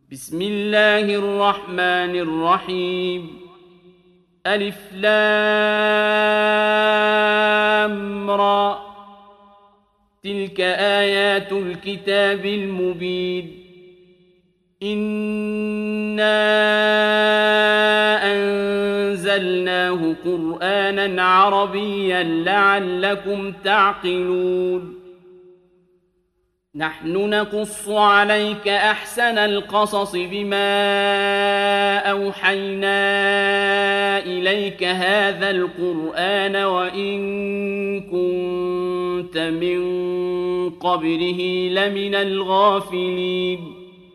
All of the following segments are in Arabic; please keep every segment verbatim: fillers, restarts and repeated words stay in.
بسم الله الرحمن الرحيم ألف لام را تلك آيات الكتاب المبين إنا أنزلناه قرآنا عربيا لعلكم تعقلون نحن نقص عليك أحسن القصص بما أوحينا إليك هذا القرآن وإن كنت من قبله لمن الغافلين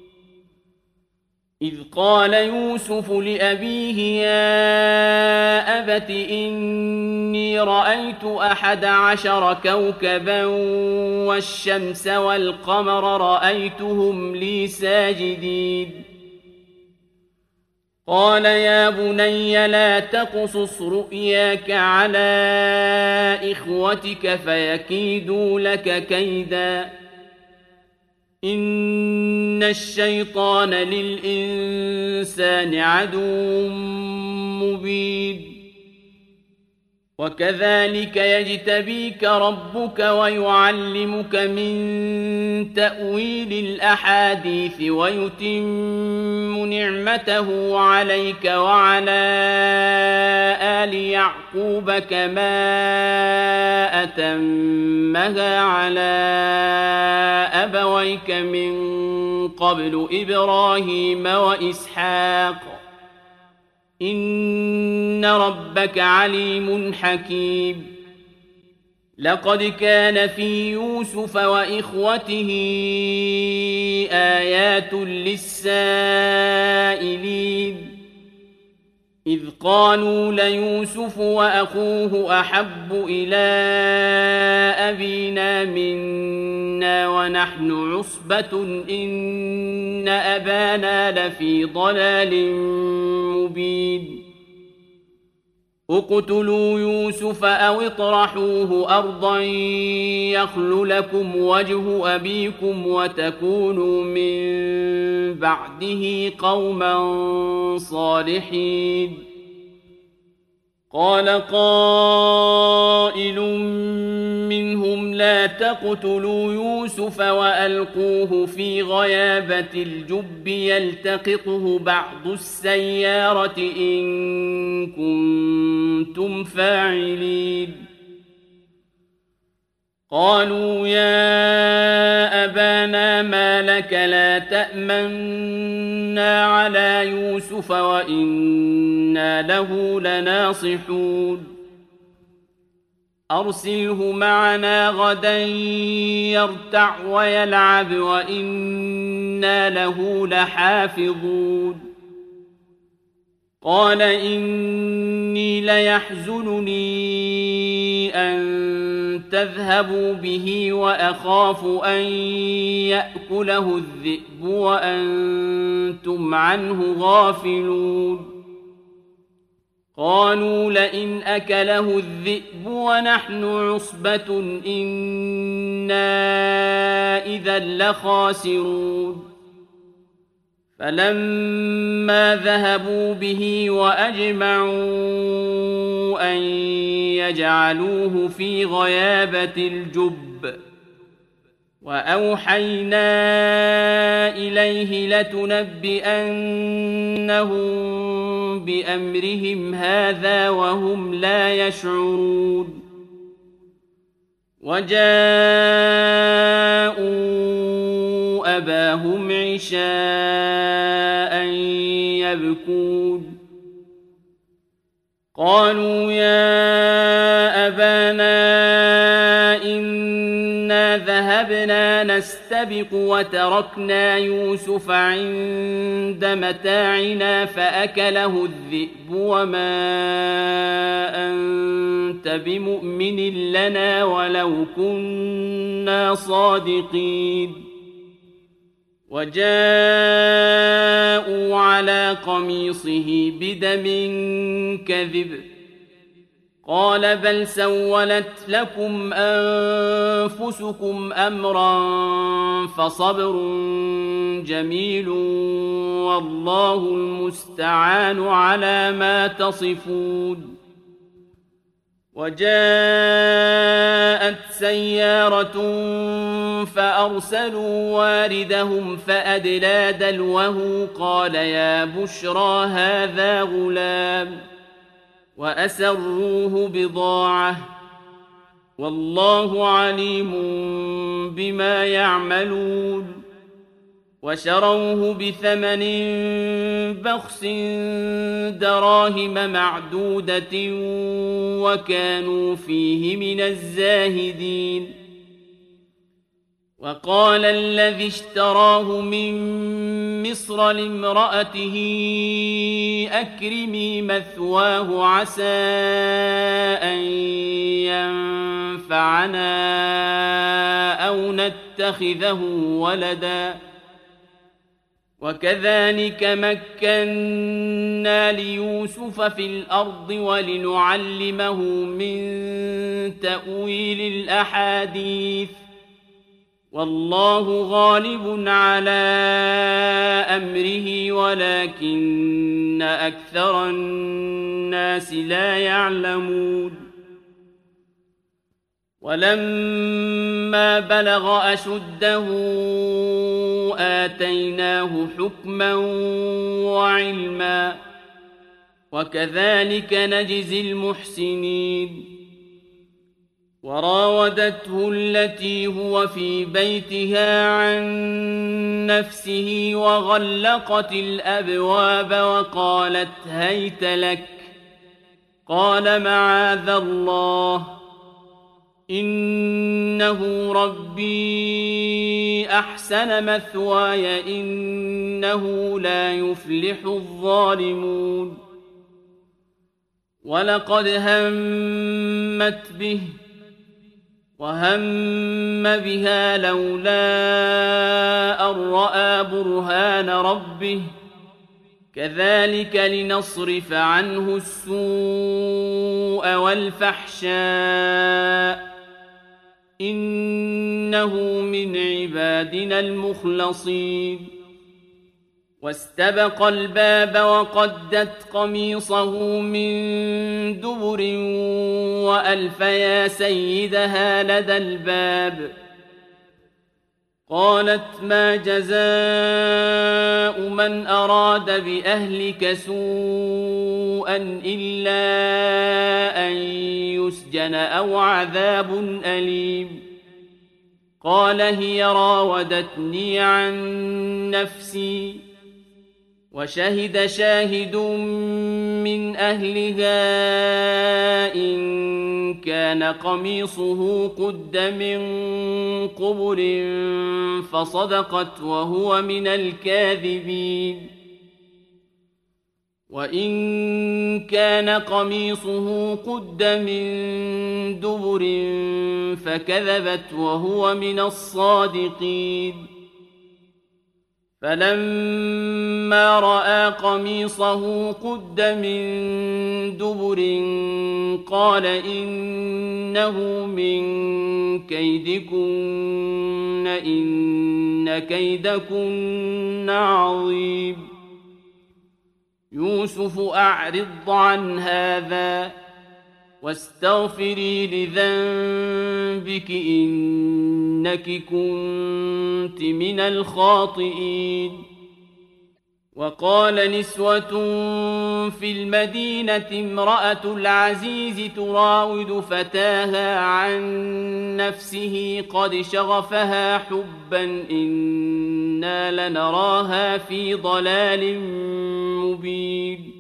إذ قال يوسف لأبيه يا أبت إني رأيت أحد عشر كوكبا والشمس والقمر رأيتهم لي ساجدين قال يا بني لا تقصص رؤياك على إخوتك فيكيدوا لك كيدا إن الشيطان للإنسان عدو مبين وكذلك يجتبيك ربك ويعلمك من تأويل الأحاديث ويتم نعمته عليك وعلى آل يعقوب كما أتمها على أبويك من قبل إبراهيم وإسحاق إن ربك عليم حكيم لقد كان في يوسف وإخوته آيات للسائلين إذ قالوا ليوسف وأخوه أحب إلى أبينا منا ونحن عصبة إن أبانا لفي ضلال مبين اقتلوا يوسف أو اطرحوه أرضا يخل لكم وجه أبيكم وتكونوا من بعده قوما صالحين قال قائل منهم لا تقتلوا يوسف وألقوه في غيابة الجب يلتقطه بعض السيارة إن كنتم فاعلين قالوا يا أبانا ما لك لا تأمنا على يوسف وإنا له لناصحون أرسله معنا غدا يرتع ويلعب وإنا له لحافظون قال إني ليحزنني أن تذهبوا به وأخاف أن يأكله الذئب وأنتم عنه غافلون قالوا لئن أكله الذئب ونحن عصبة إنا إذا لخاسرون فلما ذهبوا به وأجمعوا أن يجعلوه في غيابة الجب وأوحينا إليه لتنبئنهم بأمرهم هذا وهم لا يشعرون وجاءوا أباهم عشاء يبكون قالوا يا أبانا إنا ذهبنا نستبق وتركنا يوسف عند متاعنا فأكله الذئب وما أنت بمؤمن لنا ولو كنا صادقين وجاءوا على قميصه بدم كذب قال بل سولت لكم أنفسكم أمرا فصبر جميل والله المستعان على ما تصفون. وجاءت سيارة فأرسلوا واردهم فأدلى دلوه قال يا بشرى هذا غلام وأسروه بضاعة والله عليم بما يعملون. وشروه بثمن بخس دراهم معدودة وكانوا فيه من الزاهدين. وقال الذي اشتراه من مصر لامرأته أكرمي مثواه عسى أن ينفعنا أو نتخذه ولدا وكذلك مكنا ليوسف في الأرض ولنعلمه من تأويل الأحاديث والله غالب على أمره ولكن أكثر الناس لا يعلمون. ولما بلغ أشده آتيناه حكما وعلما وكذلك نجزي المحسنين. وراودته التي هو في بيتها عن نفسه وغلقت الأبواب وقالت هيت لك قال معاذ الله إنه ربي أحسن مثواي إنه لا يفلح الظالمون. ولقد همت به وهم بها لولا أن رأى برهان ربه كذلك لنصرف عنه السوء والفحشاء إنه من عبادنا المخلصين. واستبق الباب وقدت قميصه من دبر وألف يا سيدها لدى الباب قالت ما جزاء من أراد بأهلك سوءا إلا أن يسجن أو عذاب أليم. قال هي راودتني عن نفسي وشهد شاهد من أهلها إن كان قميصه قد من قبل فصدقت وهو من الكاذبين وإن كان قميصه قد من دبر فكذبت وهو من الصادقين. فلما رأى قميصه قد من دبر قال إنه من كيدكن إن كيدكن عظيم. يوسف أعرض عن هذا واستغفري لذنبك إنك كنت من الخاطئين. وقال نسوة في المدينة امرأة العزيز تراود فتاها عن نفسه قد شغفها حبا إنا لنراها في ضلال مبين.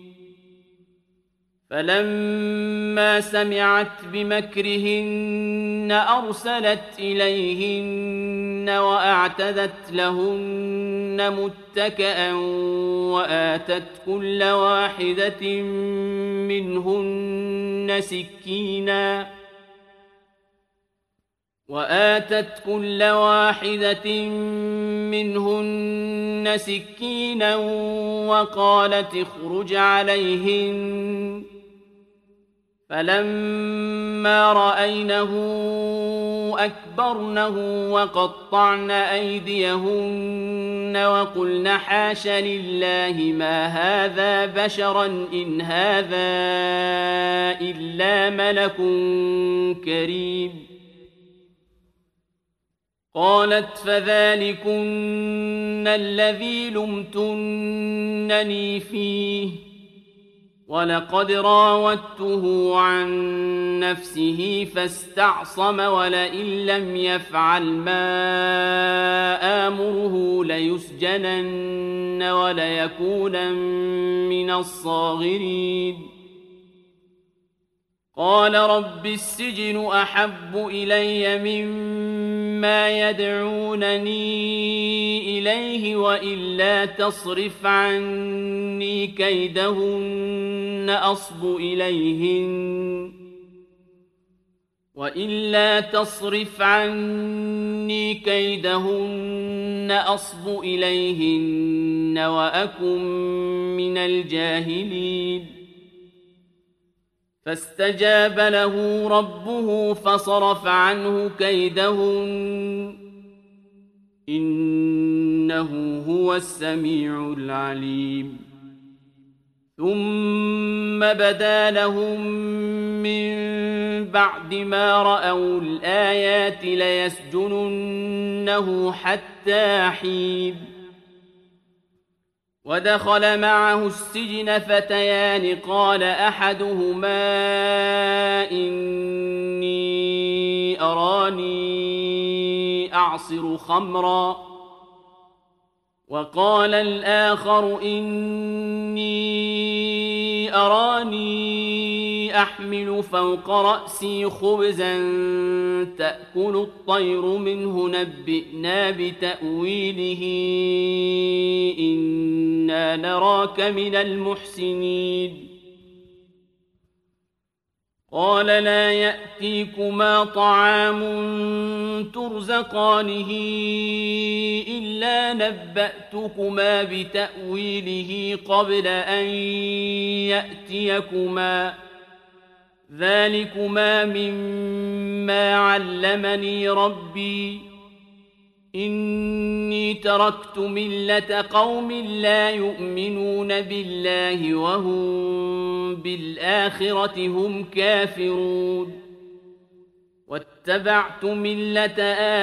فلما سمعت بمكرهن أرسلت إليهن وأعتدت لهن متكئا وآتت كل واحدة منهن سكينا وآتت كل واحدة منهن سكينا وقالت اخرج عليهن فلما رأينه أكبرنه وقطعن أيديهن وقلن حاش لله ما هذا بشرا إن هذا إلا ملك كريم. قالت فذلكن الذي لمتنني فيه ولقد راودته عن نفسه فاستعصم ولئن لم يفعل ما آمره ليسجنن وليكونن من الصاغرين. قال رب السجن أحب إلي مما يدعونني إليه وإلا تصرف عني كيدهن أصب إليهن وإلا تصرف عني كيدهن أصب إليهن وأكن من الجاهلين. فاستجاب له ربه فصرف عنه كيدهن إنه هو السميع العليم. ثم بدا لهم من بعد ما رأوا الآيات ليسجننه حتى حين. ودخل معه السجن فتيان قال أحدهما إني أراني أعصر خمرا وقال الآخر إني أراني أحمل فوق رأسي خبزا تأكل الطير منه نبئنا بتأويله إنا نراك من المحسنين. قال لا يأتيكما طعام ترزقانه إلا نبأتكما بتأويله قبل أن يأتيكما ذلكما مما علمني ربي إني تركت ملة قوم لا يؤمنون بالله وهم بالآخرة هم كافرون واتبعت ملة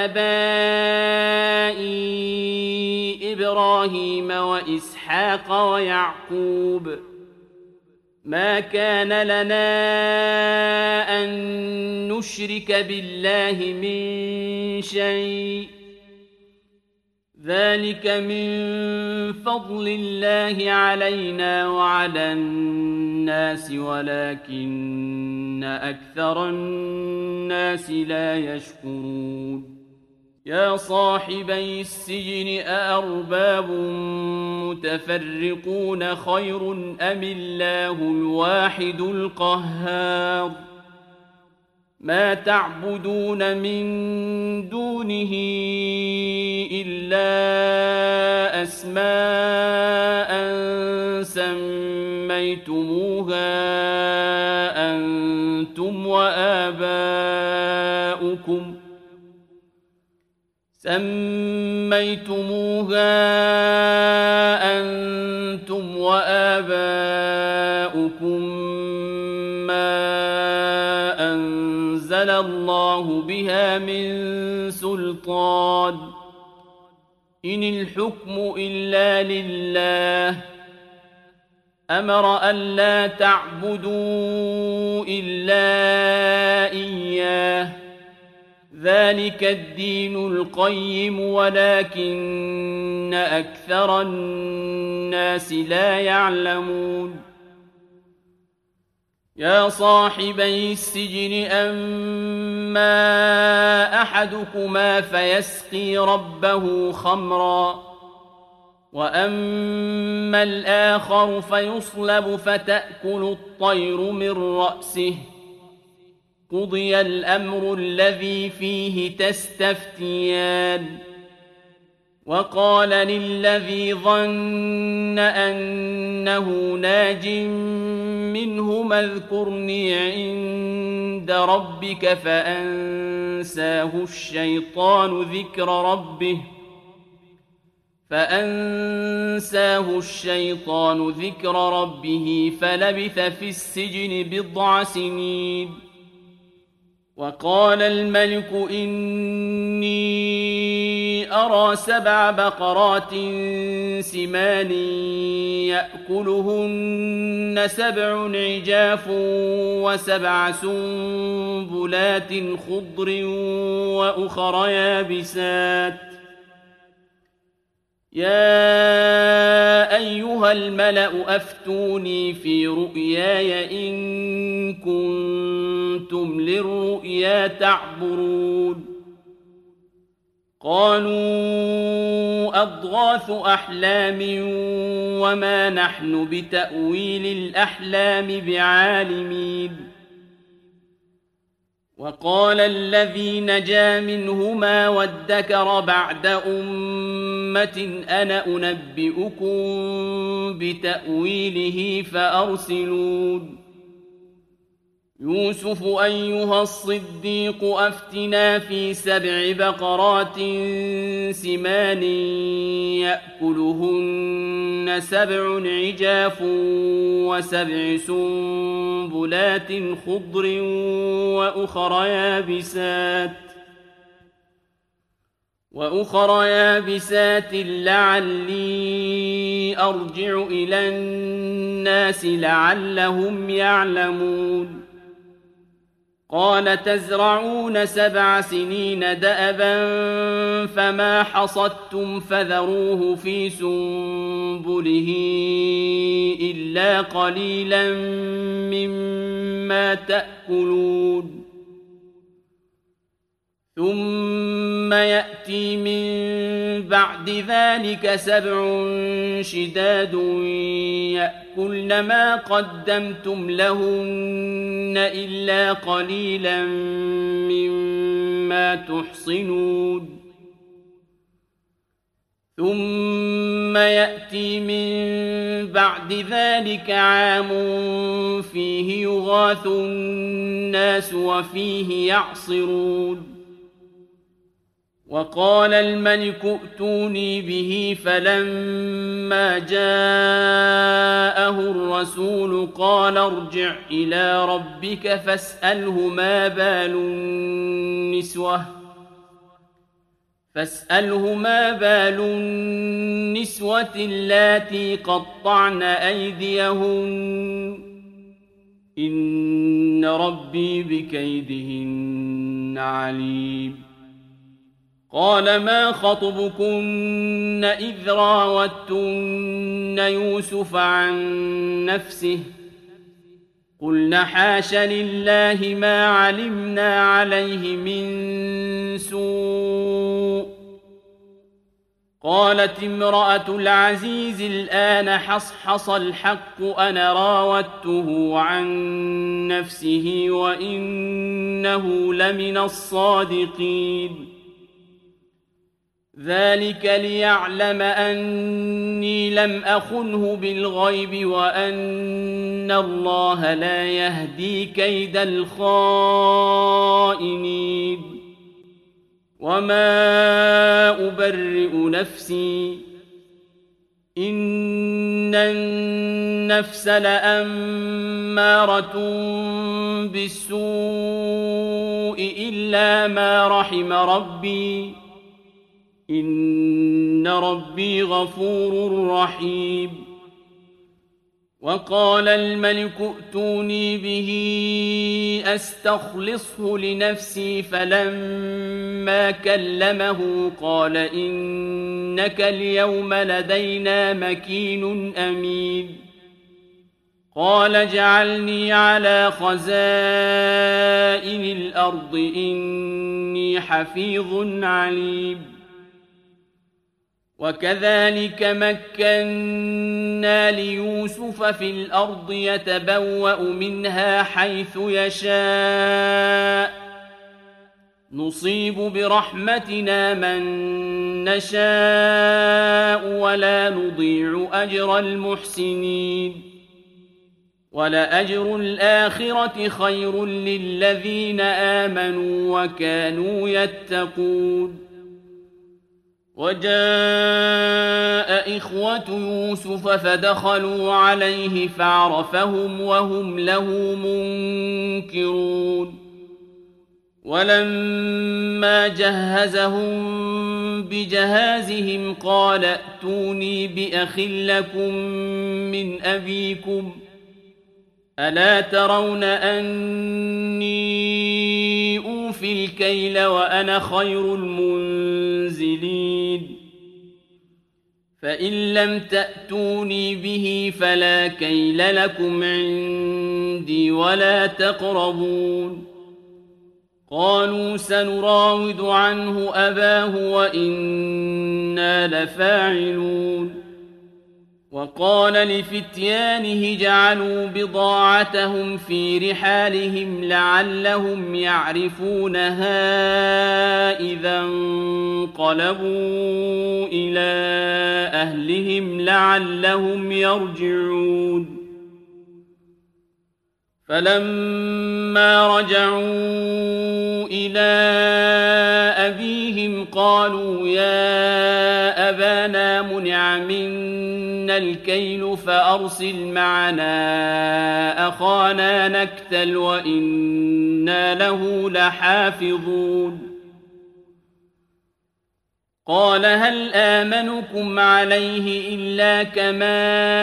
آبائي إبراهيم وإسحاق ويعقوب ما كان لنا أن نشرك بالله من شيء ذلك من فضل الله علينا وعلى الناس ولكن أكثر الناس لا يشكرون. يا صاحبي السجن أأرباب متفرقون خير أم الله الواحد القهار ما تعبدون من دونه إلا أسماء سميتموها أنتم وآباؤكم سميتموها أنتم وآباؤكم ما أنزل الله بها من سلطان إن الحكم إلا لله أمر ألا تعبدوا إلا إياه ذلك الدين القيم ولكن أكثر الناس لا يعلمون. يا صاحبي السجن أما أحدكما فيسقي ربه خمرا وأما الآخر فيصلب فتأكل الطير من رأسه قضي الأمر الذي فيه تستفتيان. وقال للذي ظن أنه ناج منهما اذكرني عند ربك فأنساه الشيطان ذكر ربه فأنساه الشيطان ذكر ربه فلبث في السجن بضع سنين. وقال الملك إني أرى سبع بقرات سمان يأكلهن سبع عجاف وسبع سنبلات خضر وأخر يابسات يا أيها الملأ أفتوني في رؤياي إن كنتم للرؤيا تعبرون. قالوا أضغاث أحلام وما نحن بتأويل الأحلام بعالمين. وقال الذي نجا منهما وادكر بعد أمة أنا أنبئكم بتأويله فأرسلون. يوسف أيها الصديق أفتنا في سبع بقرات سمان يأكلهن سبع عجاف وسبع سنبلات خضر وأخر يابسات وأخر يابسات لعلي أرجع إلى الناس لعلهم يعلمون. قال تزرعون سبع سنين دأبا فما حصدتم فذروه في سنبله إلا قليلا مما تأكلون. ثم يأتي من بعد ذلك سبع شداد يأكلن ما قدمتم لهن إلا قليلا مما تحصنون. ثم يأتي من بعد ذلك عام فيه يغاث الناس وفيه يعصرون. وقال الملك ائتوني به فلما جاءه الرسول قال ارجع إلى ربك فاسأله ما بال النسوة فاسأله ما بال النسوة اللاتي قطعن أيديهن إن ربي بكيدهن عليم. قال ما خطبكن إذ راوتن يوسف عن نفسه قلن حاش لله ما علمنا عليه من سوء. قالت امرأة العزيز الآن حصحص الحق أنا راودته عن نفسه وإنه لمن الصادقين. ذلك ليعلم أني لم أخنه بالغيب وأن الله لا يهدي كيد الخائنين. وما أبرئ نفسي إن النفس لأمارة بالسوء إلا ما رحم ربي إن ربي غفور رحيم. وقال الملك ائتوني به أستخلصه لنفسي فلما كلمه قال إنك اليوم لدينا مكين أمين. قال اجعلني على خزائن الأرض إني حفيظ عليم. وكذلك مكنا ليوسف في الأرض يتبوأ منها حيث يشاء نصيب برحمتنا من نشاء ولا نضيع أجر المحسنين. ولأجر الآخرة خير للذين آمنوا وكانوا يتقون. وجاء إخوة يوسف فدخلوا عليه فعرفهم وهم له منكرون. ولما جهزهم بجهازهم قال ائتوني بأخ لكم من أبيكم ألا ترون أني أوفي الكيل وأنا خير المنزلين. فإن لم تأتوني به فلا كيل لكم عندي ولا تقربون. قالوا سنراود عنه أباه وإنا لفاعلون. وقال لفتيانه جعلوا بضاعتهم في رحالهم لعلهم يعرفونها إذا انقلبوا إلى أهلهم لعلهم يرجعون. فلما رجعوا إلى أبيهم قالوا يا أبانا منع منا الكيل فأرسل معنا أخانا نكتل وإنا له لحافظون. قال هل آمنكم عليه إلا كما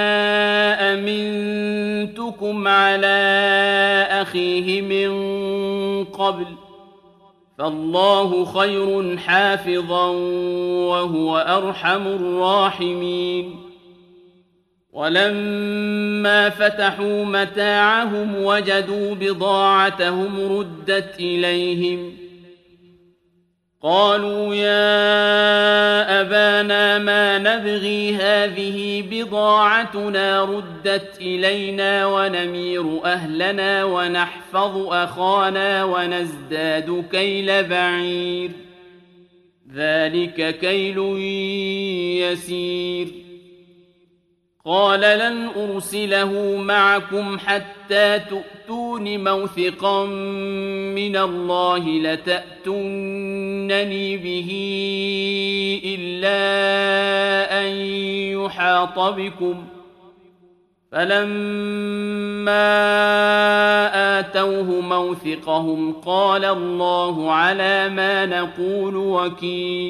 أمنتكم على أخيه من قبل فالله خير حافظا وهو أرحم الراحمين. ولما فتحوا متاعهم وجدوا بضاعتهم ردت إليهم قالوا يا أبانا ما نبغي هذه بضاعتنا ردت إلينا ونمير أهلنا ونحفظ أخانا ونزداد كيل بعير ذلك كيل يسير. قال لن أرسله معكم حتى تؤتون موثقا من الله لتأتونني به إلا أن يحاط بكم. فلما آتوه موثقهم قال الله على ما نقول وكيل.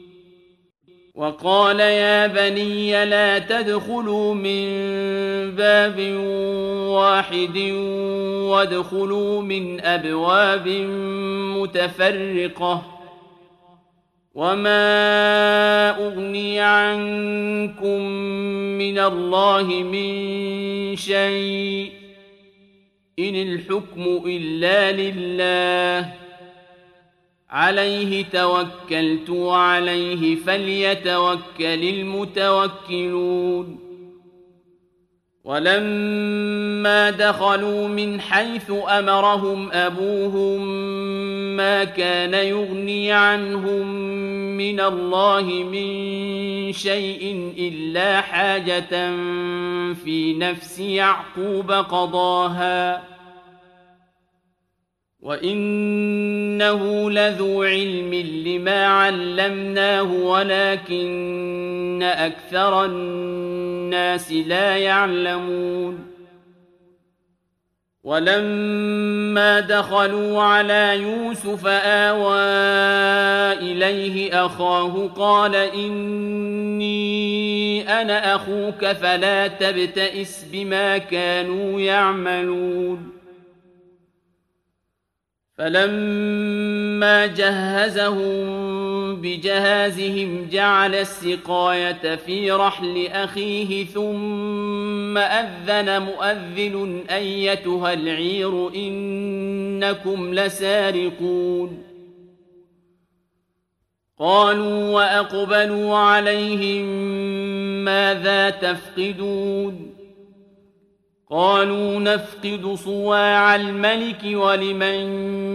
وقال يا بني لا تدخلوا من باب واحد وادخلوا من أبواب متفرقة وما أغني عنكم من الله من شيء إن الحكم إلا لله عليه توكلت وعليه فليتوكل المتوكلون. ولما دخلوا من حيث أمرهم أبوهم ما كان يغني عنهم من الله من شيء إلا حاجة في نفس يعقوب قضاها وإنه لذو علم لما علمناه ولكن أكثر الناس لا يعلمون. ولما دخلوا على يوسف آوى إليه أخاه قال إني أنا أخوك فلا تبتئس بما كانوا يعملون. فلما جهزهم بجهازهم جعل السقاية في رحل أخيه ثم أذن مؤذن أيتها العير إنكم لسارقون. قالوا وأقبلوا عليهم ماذا تفقدون. قالوا نفقد صواع الملك ولمن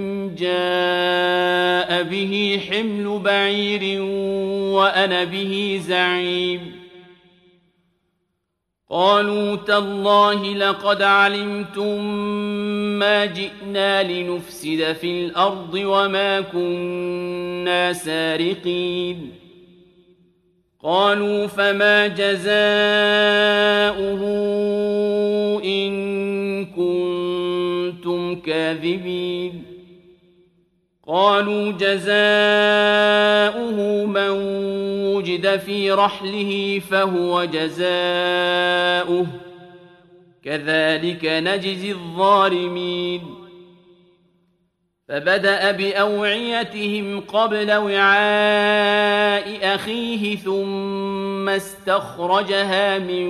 جاء به حمل بعير وأنا به زعيم. قالوا تالله لقد علمتم ما جئنا لنفسد في الأرض وما كنا سارقين قالوا فما جزاؤه إن كنتم كاذبين قالوا جزاؤه من وجد في رحله فهو جزاؤه كذلك نجزي الظالمين فبدأ بأوعيتهم قبل وعاء أخيه ثم استخرجها من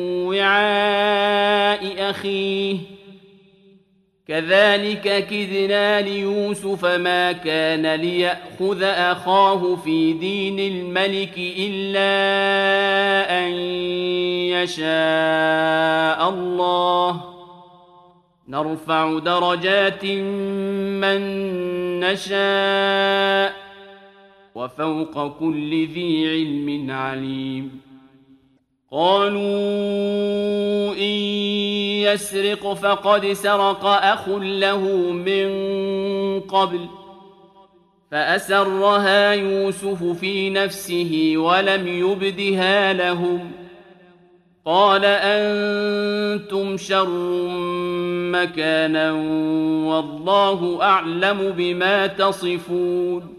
وعاء أخيه كذلك كدنا ليوسف ما كان ليأخذ أخاه في دين الملك إلا أن يشاء الله نرفع درجات من نشاء وفوق كل ذي علم عليم قالوا إن يسرق فقد سرق أخ له من قبل فأسرها يوسف في نفسه ولم يبدها لهم قال أنتم شر مكانا والله أعلم بما تصفون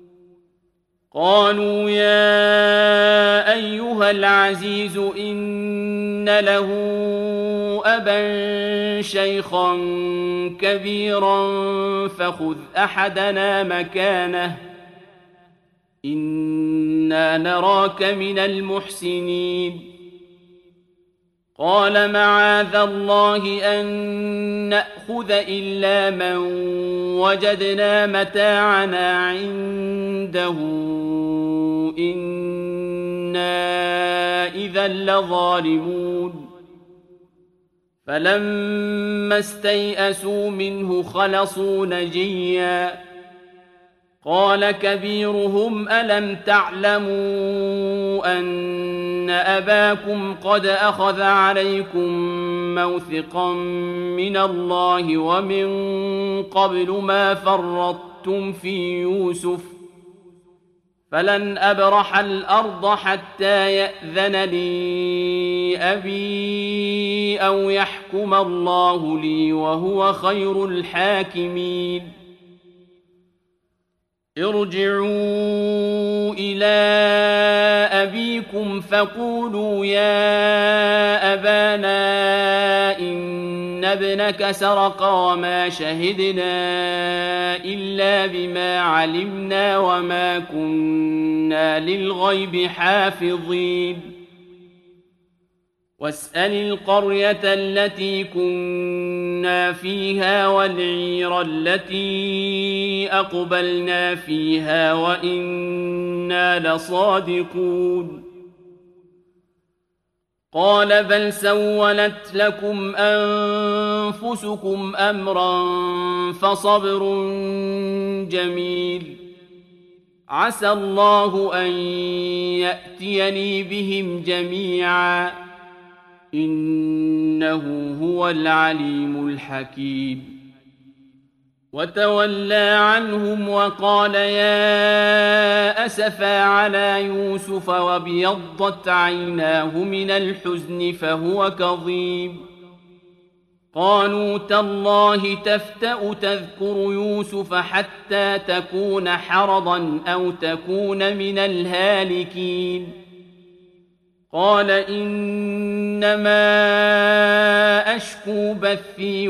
قالوا يا أيها العزيز إن له أبا شيخا كبيرا فخذ أحدنا مكانه إنا نراك من المحسنين قال معاذ الله أن نأخذ إلا من وجدنا متاعنا عنده إنا إذا لظالمون فلما استيئسوا منه خلصوا نجيا قال كبيرهم ألم تعلموا أن أباكم قد أخذ عليكم موثقا من الله ومن قبل ما فرطتم في يوسف فلن أبرح الأرض حتى يأذن لي أبي أو يحكم الله لي وهو خير الحاكمين ارجعوا إلى أبيكم فقولوا يا أبانا إن ابنك سرق وما شهدنا إلا بما علمنا وما كنا للغيب حافظين واسأل القرية التي كنا فيها والعير التي أقبلنا فيها وإنا لصادقون قال بل سولت لكم أنفسكم أمرا فصبر جميل عسى الله أن يأتيني بهم جميعا إنه هو العليم الحكيم وتولى عنهم وقال يا أسفا على يوسف وابيضت عيناه من الحزن فهو كظيم قالوا تالله تفتأ تذكر يوسف حتى تكون حرضا أو تكون من الهالكين قال إنما أشكو بثي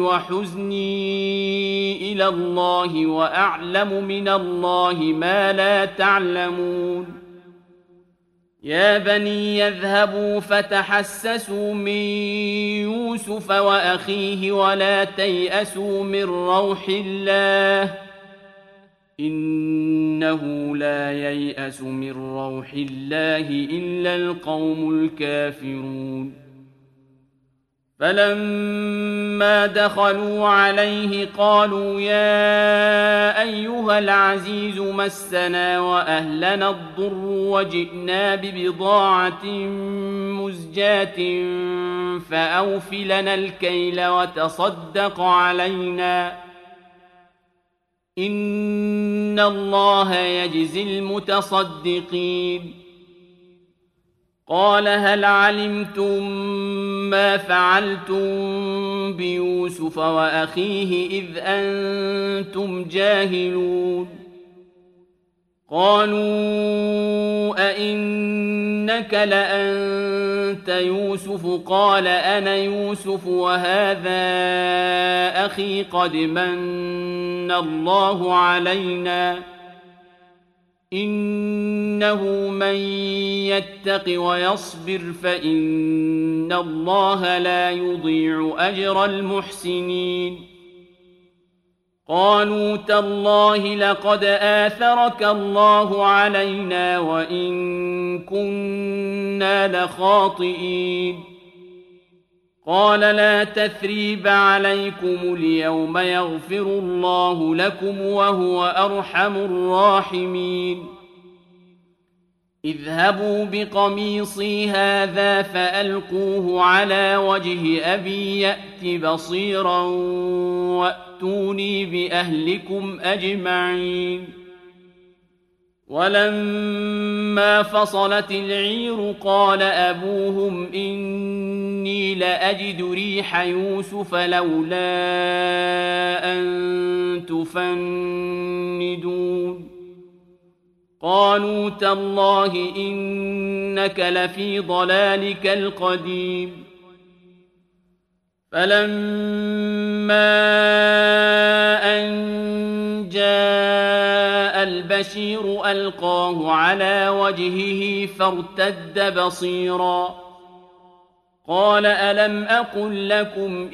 وحزني إلى الله وأعلم من الله ما لا تعلمون يا بني يذهبوا فتحسسوا من يوسف وأخيه ولا تيأسوا من روح الله إنه لا ييأس من روح الله إلا القوم الكافرون فلما دخلوا عليه قالوا يا أيها العزيز مسنا وأهلنا الضر وجئنا ببضاعة مزجاة فأوف لنا الكيل وتصدق علينا إن الله يجزي المتصدقين. قال هل علمتم ما فعلتم بيوسف وأخيه إذ أنتم جاهلون؟ قالوا أئنك لأنت يوسف قال أنا يوسف وهذا أخي قد من الله علينا إنه من يتق ويصبر فإن الله لا يضيع أجر المحسنين. قالوا تالله لقد آثرك الله علينا وإن كنا لخاطئين. قال لا تثريب عليكم اليوم يغفر الله لكم وهو أرحم الراحمين. اذهبوا بقميصي هذا فألقوه على وجه أبي يأت بصيرا وأتوني بأهلكم أجمعين. ولما فصلت العير قال أبوهم إني لأجد ريح يوسف لولا أن تفندون. قالوا تالله إنك لفي ضلالك القديم. فلما أن جاء البشير ألقاه على وجهه فارتد بصيرا قال ألم أقل لكم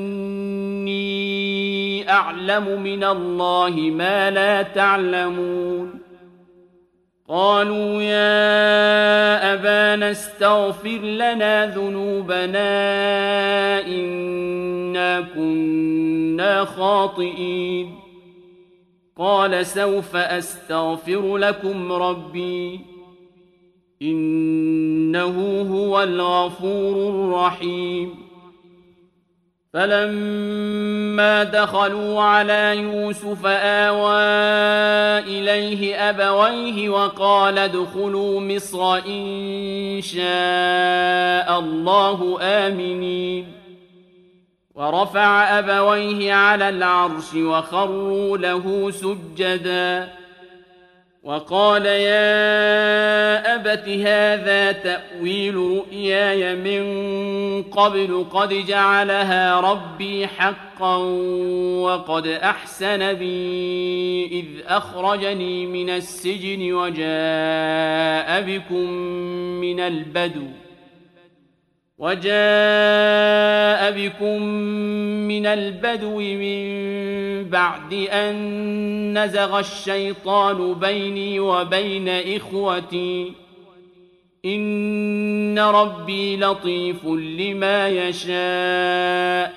إني أعلم من الله ما لا تعلمون. قالوا يا أبانا استغفر لنا ذنوبنا إنا كنا خاطئين. قال سوف أستغفر لكم ربي إنه هو الغفور الرحيم. فلما دخلوا على يوسف آوى إليه أبويه وقال ادخلوا مصر إن شاء الله آمنين. ورفع أبويه على العرش وخروا له سجدا وقال يا أبت هذا تأويل رؤياي من قبل قد جعلها ربي حقا وقد أحسن بي إذ أخرجني من السجن وجاء بكم من البدو وجاء بكم من البدو من بعد أن نزغ الشيطان بيني وبين إخوتي إن ربي لطيف لما يشاء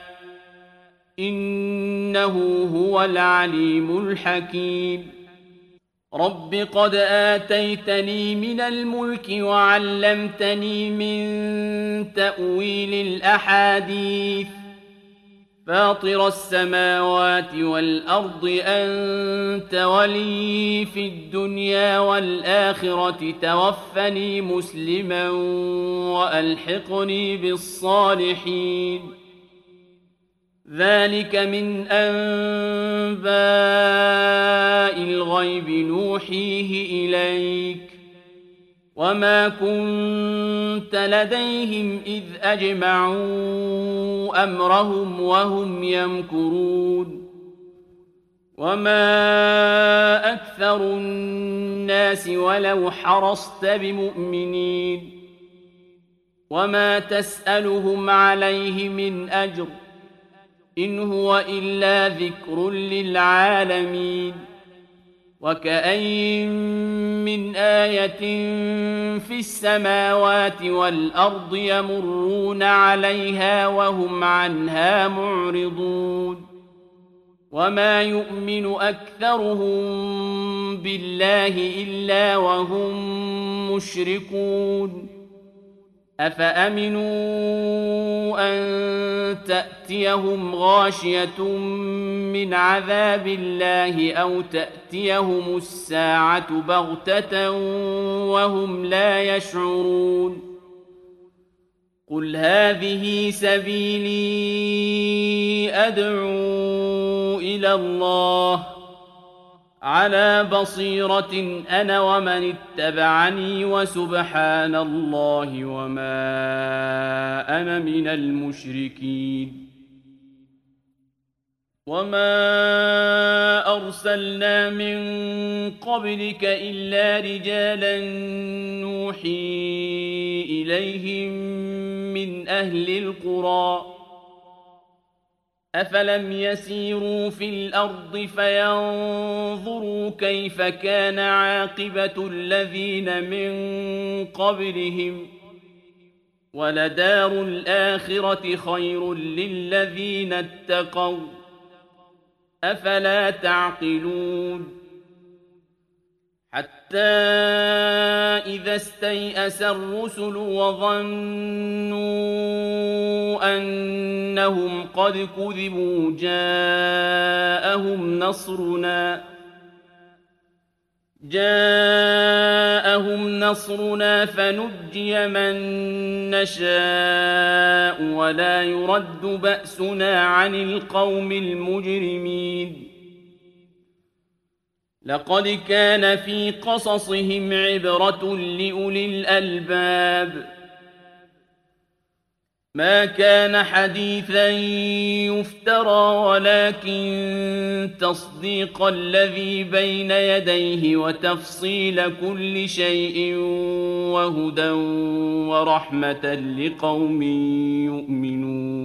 إنه هو العليم الحكيم. رب قد آتيتني من الملك وعلمتني من تأويل الأحاديث فاطر السماوات والأرض أنت ولي في الدنيا والآخرة توفني مسلما وألحقني بالصالحين. ذلك من أنباء الغيب نوحيه إليك وما كنت لديهم إذ أجمعوا أمرهم وهم يمكرون. وما أكثر الناس ولو حرصت بمؤمنين وما تسألهم عليه من أجر إن هو إلا ذكر للعالمين. وكأين من آية في السماوات والأرض يمرون عليها وهم عنها معرضون وما يؤمن أكثرهم بالله إلا وهم مشركون أفأمنوا أن تأتيهم غاشية من عذاب الله أو تأتيهم الساعة بغتة وهم لا يشعرون قل هذه سبيلي أدعو إلى الله على بصيرة أنا ومن اتبعني وسبحان الله وما أنا من المشركين وما أرسلنا من قبلك إلا رجالا نوحي إليهم من أهل القرى أفلم يسيروا في الأرض فينظروا كيف كان عاقبة الذين من قبلهم ولدار الآخرة خير للذين اتقوا أفلا تعقلون حتى إذا استيأس الرسل وظنوا أنهم قد كذبوا جاءهم نصرنا جاءهم نصرنا فنجي من نشاء ولا يرد بأسنا عن القوم المجرمين لقد كان في قصصهم عبرة لأولي الألباب ما كان حديثا يفترى ولكن تصديق الذي بين يديه وتفصيل كل شيء وهدى ورحمة لقوم يؤمنون